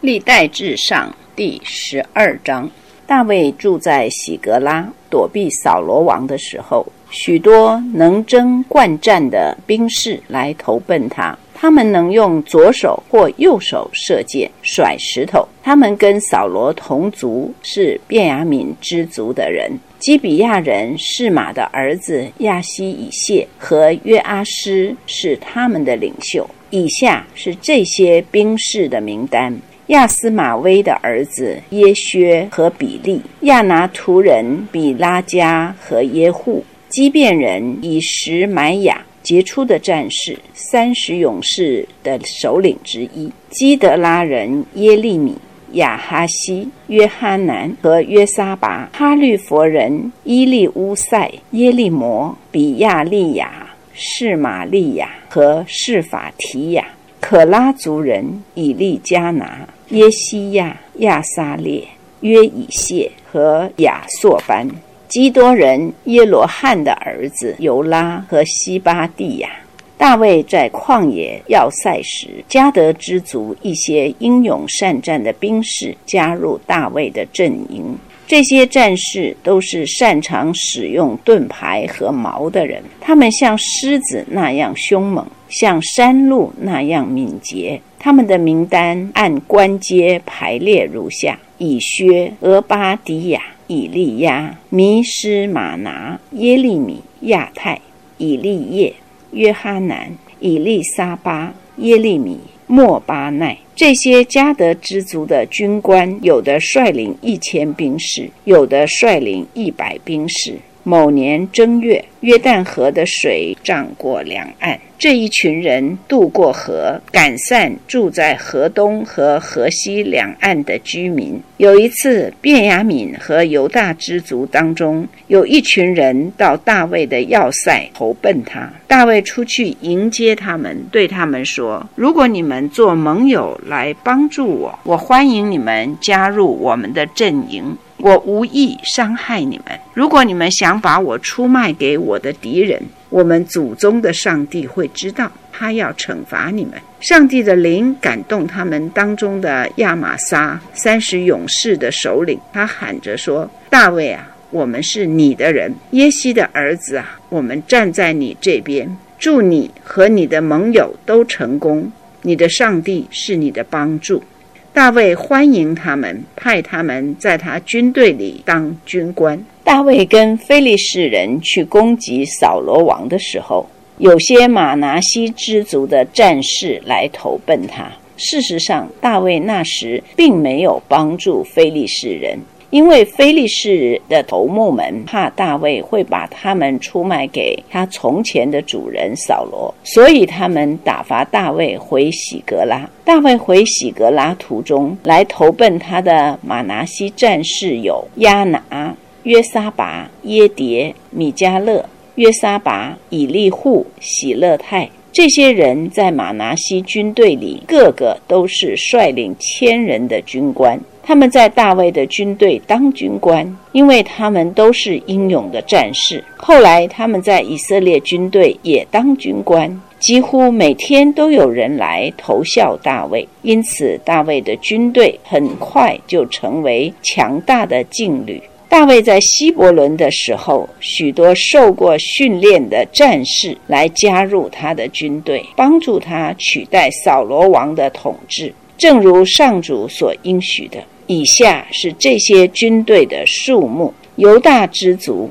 历代志上第12章。大卫住在喜革拉，躲避扫罗王的时候，许多能征惯战的兵士来投奔他。他们能用左手或右手射箭、甩石头。他们跟扫罗同族，是便雅悯支族的人。基比亚人示玛的儿子亚希以谢和约阿施是他们的领袖。以下是这些兵士的名单：亚斯玛威的儿子耶薛和比利，亚拿图人比拉加和耶户，基遍人以实买雅，杰出的战士，30勇士的首领之一；基德拉人耶利米、亚哈西、约哈南和约沙拔，哈律佛人伊利乌塞、耶利摩、比亚利亚、示玛利亚和示法提亚，可拉族人以利加拿、耶西亚、亚撒列、约以谢和亚朔班，基多人耶罗汉的儿子尤拉和西巴蒂亚。大卫在旷野要塞时，迦得支族一些英勇善战的兵士加入大卫的阵营。这些战士都是擅长使用盾牌和矛的人，他们像狮子那样凶猛，像山鹿那样敏捷。他们的名单按官阶排列如下：以薛、俄巴底亚、以利亚、弥施玛拿、耶利米、亚太、以利叶、约哈南、以利沙巴、耶利米、莫巴奈。这些迦得支族的军官，有的率领1000兵士，有的率领100兵士。某年正月，约旦河的水涨过两岸，这一群人渡过河，赶散住在河东和河西两岸的居民。有一次，便雅悯和犹大支族当中有一群人到大卫的要塞投奔他。大卫出去迎接他们，对他们说：如果你们做盟友来帮助我，我欢迎你们加入我们的阵营，我无意伤害你们。如果你们想把我出卖给我的敌人，我们祖宗的上帝会知道，他要惩罚你们。上帝的灵感动他们当中的亚玛撒30勇士的首领，他喊着说：大卫啊，我们是你的人，耶西的儿子啊，我们站在你这边，祝你和你的盟友都成功，你的上帝是你的帮助。大卫欢迎他们，派他们在他军队里当军官。大卫跟非利士人去攻击扫罗王的时候，有些玛拿西支族的战士来投奔他。事实上，大卫那时并没有帮助非利士人，因为非利士的头目们怕大卫会把他们出卖给他从前的主人扫罗，所以他们打发大卫回喜革拉。大卫回喜革拉途中，来投奔他的玛拿西战士有亚拿、约沙拔、耶迭、米迦勒、约沙拔、以利户、喜勒泰。这些人在玛拿西军队里，个个都是率领1000人的军官。他们在大卫的军队当军官，因为他们都是英勇的战士。后来他们在以色列军队也当军官，几乎每天都有人来投效大卫，因此大卫的军队很快就成为强大的劲旅。大卫在希伯伦的时候，许多受过训练的战士来加入他的军队，帮助他取代扫罗王的统治，正如上主所应许的。以下是这些军队的数目：犹大支族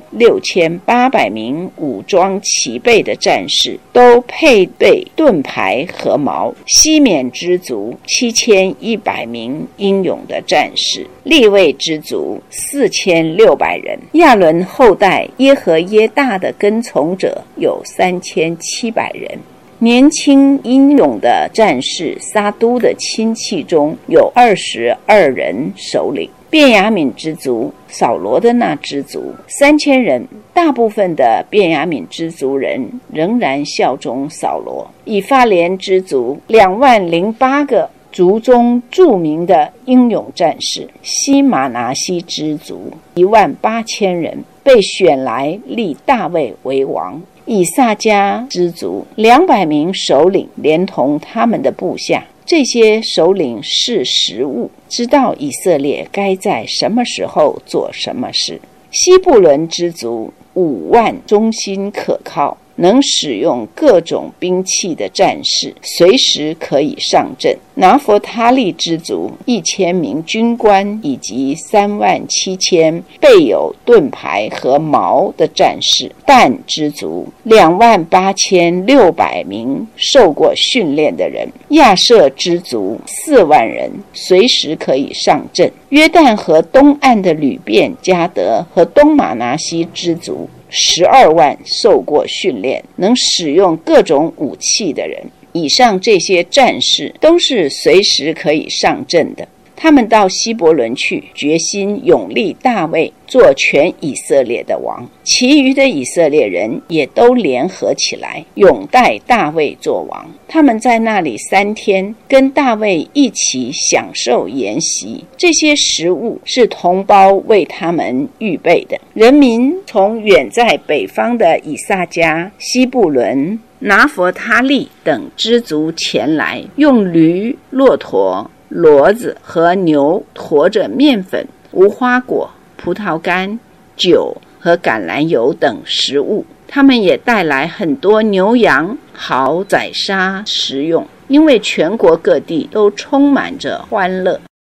6800名武装齐备的战士，都配备盾牌和矛；西缅支族7100名英勇的战士；利未支族4600人；亚伦后代耶和耶大的跟从者有3700人。年轻英勇的战士撒都的亲戚中有22人首领。便雅悯支族，扫罗的那支族3000人，大部分的便雅悯支族人仍然效忠扫罗。以法莲支族20008个族中著名的英勇战士。西玛拿西支族18000人，被选来立大卫为王。以萨迦支族200名首领，连同他们的部下， 这些首领识时务，知道以色列该在什么时候做什么事。西布伦之族5万忠心可靠，能使用各种兵器的战士，随时可以上阵。拿弗他利之族1000名军官，以及37000备有盾牌和矛的战士。但之族28600名受过训练的人。亚设之族4万人，随时可以上阵。约旦河东岸的吕便、迦得和东马拿西之族12万受过训练，能使用各种武器的人。以上这些战士都是随时可以上阵的。他们到希伯伦去，决心拥立大卫做全以色列的王。其余的以色列人也都联合起来，拥戴大卫做王。他们在那里3天，跟大卫一起享受筵席。这些食物是同胞为他们预备的。人民从远在北方的以萨迦、西布伦、拿弗他利等支族前来，用驴、骆驼、骡子和牛驮着面粉、无花果、葡萄干、酒和橄榄油等食物。他们也带来很多牛羊，好宰杀食用，因为全国各地都充满着欢乐。